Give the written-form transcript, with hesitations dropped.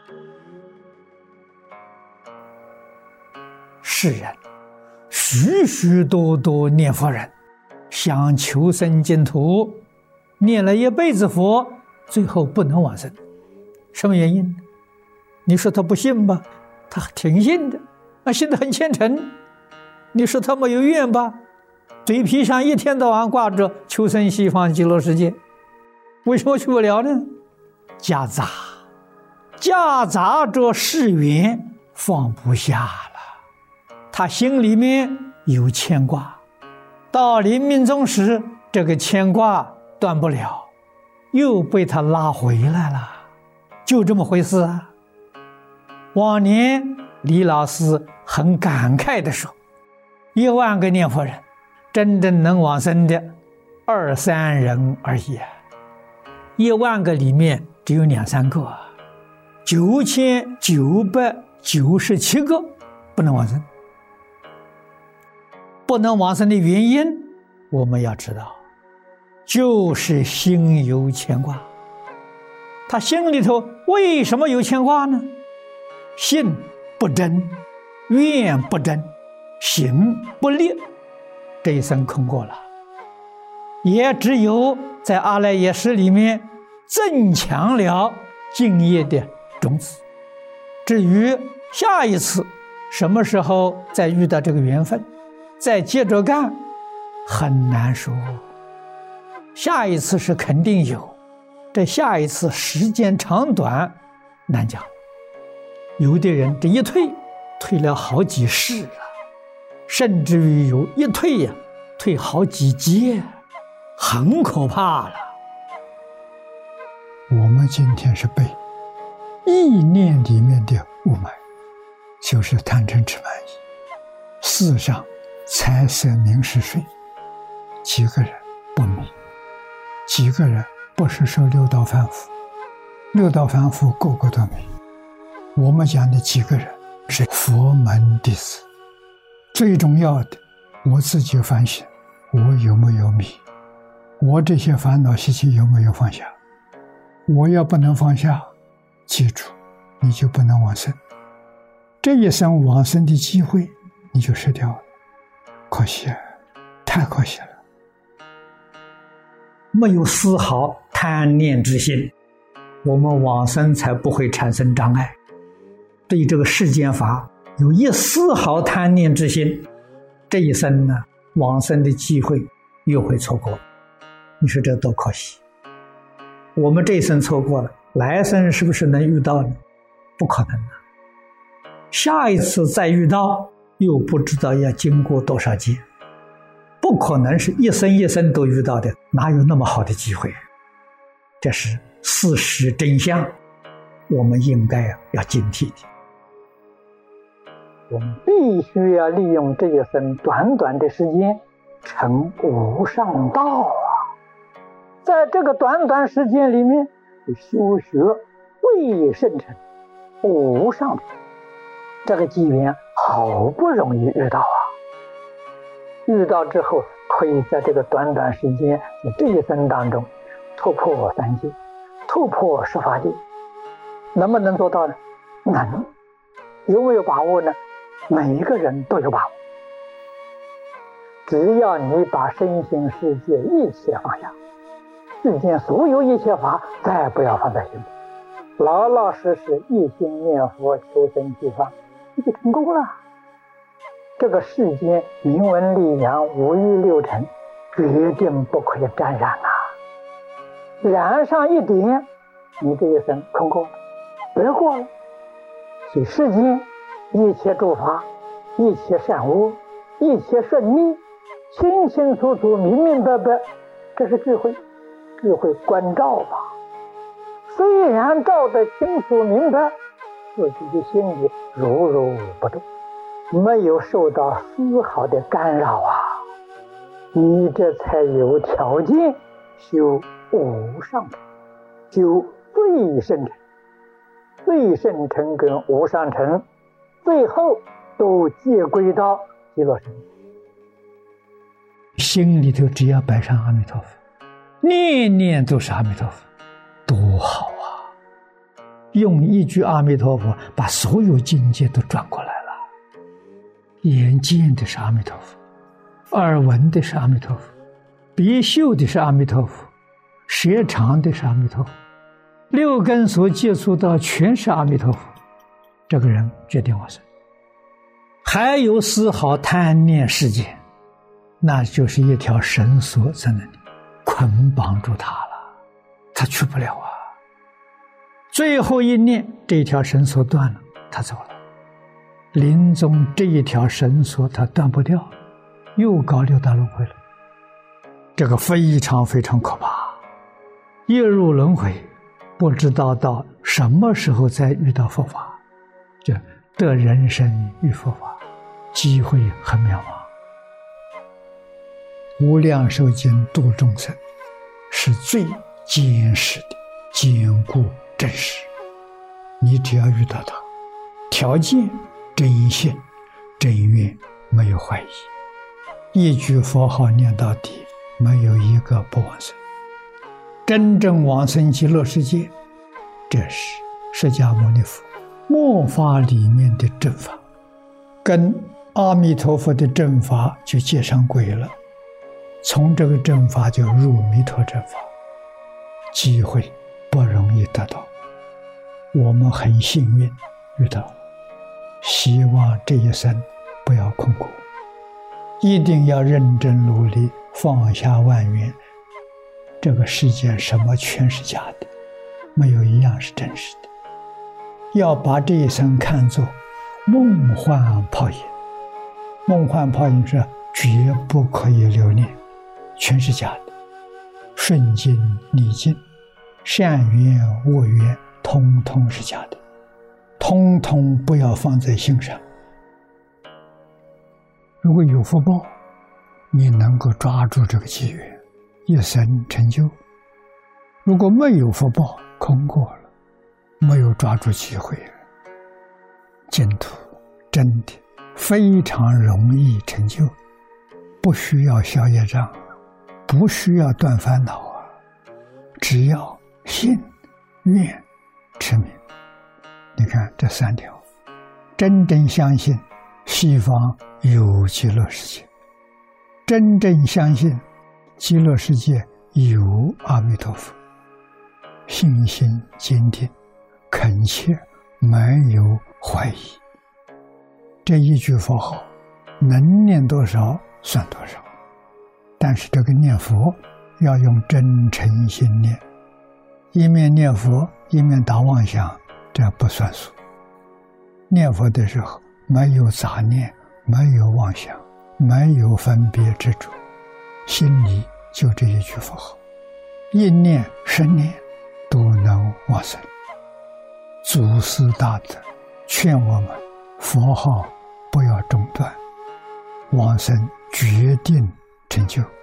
世人许许多多念佛人，想求生净土，念了一辈子佛，最后不能往生，什么原因呢？你说他不信吧，他挺信的，信得很虔诚。你说他没有愿吧，嘴皮上一天到晚挂着求生西方极乐世界，为什么去不了呢？夹杂着世缘，放不下了。他心里面有牵挂，到临命终时，这个牵挂断不了，又被他拉回来了，就这么回事啊。往年李老师很感慨地说，1万个念佛人，真正能往生的2、3人而已，1万个里面只有2、3个，9997个不能往生。不能往生的原因，我们要知道，就是心有牵挂。他心里头为什么有牵挂呢？信不真，愿不真，行不立，这一生空过了。也只有在阿赖耶识里面增强了敬业的种子。至于下一次什么时候再遇到这个缘分，再接着干，很难说。下一次是肯定有，这下一次时间长短难讲。有的人这一退了好几世了，甚至于有一退退好几劫，很可怕了。 我们今天是被意念里面的雾霾，就是贪嗔痴慢疑，世上财色名食睡，几个人不迷，几个人不是说六道凡夫，六道凡夫个个都迷。我们讲的几个人是佛门弟子。最重要的，我自己反省，我有没有迷，我这些烦恼习气有没有放下。我要不能放下，记住，你就不能往生，这一生往生的机会你就失掉了，可惜，太可惜了。 没有丝毫贪念之心，我们往生才不会产生障碍。对这个世间法有一丝毫贪念之心，这一生呢，往生的机会又会错过。你说这多可惜。我们这一生错过了，来生是不是能遇到呢？不可能啊。下一次再遇到，又不知道要经过多少劫，不可能是一生一生都遇到的，哪有那么好的机会？这是事实真相，我们应该要警惕的。我们必须要利用这一生短短的时间成无上道啊！在这个短短时间里面，修学未圣成无上成，这个机缘好不容易遇到啊！遇到之后，可以在这个短短时间，在这一生当中突破3界，突破18界，能不能做到呢？能。有没有把握呢？每一个人都有把握。只要你把身心世界一切放下，世间所有一切法再不要放在心里，老老实实一心念佛求生西方，你就成功了。这个世间名闻利养5欲6尘决定不可以沾染啊！染上一点，你这一生空过了，白过了。所以世间一切诸法，一切善恶，一切顺利，清清楚楚，明明白白，这是智慧。智慧观照吧，虽然照得清楚明白，自己的心里如如不动，没有受到丝毫的干扰啊，你这才有条件修无上乘，修最胜乘。最胜乘跟无上乘最后都接归到极乐世界。心里头只要摆上阿弥陀佛，念念都是阿弥陀佛，多好啊！ 用一句阿弥陀佛把所有境界都转过来了。眼见的是阿弥陀佛，耳闻的是阿弥陀佛，鼻嗅的是阿弥陀佛，舌尝的是阿弥陀佛，六根所接触到全是阿弥陀佛，这个人决定往生。还有丝毫贪念世界，那就是一条绳索在那里捆绑住他了，他去不了啊。最后一念，这一条绳索断了，他走了。临终这一条绳索他断不掉，又搞六道轮回了。这个非常非常可怕，一入轮回，不知道到什么时候再遇到佛法，这得人生遇佛法机会很渺茫。无量寿经度众生是最坚实的、坚固真实，你只要遇到它，条件真心真愿，没有怀疑，一句佛号念到底，没有一个不往生。真正往生极乐世界，这是释迦牟尼佛末法里面的正法，跟阿弥陀佛的正法就接上轨了，从这个正法就入弥陀正法，机会不容易得到，我们很幸运遇到，希望这一生不要空过，一定要认真努力，放下万缘。这个世界什么全是假的，没有一样是真实的，要把这一生看作梦幻泡影。梦幻泡影是绝不可以留恋，全是假的，顺境逆境，善缘恶缘，通通是假的，通通不要放在心上。如果有福报，你能够抓住这个机缘，一生成就；如果没有福报，空过了，没有抓住机会，净土真的非常容易成就，不需要消业障，不需要断烦恼啊，只要信、愿、持名。你看这三条，真正相信西方有极乐世界，真正相信极乐世界有阿弥陀佛，信心坚定，恳切，没有怀疑。这一句佛号能念多少算多少，但是这个念佛要用真诚心念，一面念佛一面打妄想，这不算数。念佛的时候没有杂念，没有妄想，没有分别执着，心里就这一句佛号，一念十年都能往生。祖师大德劝我们佛号不要中断，往生决定成就。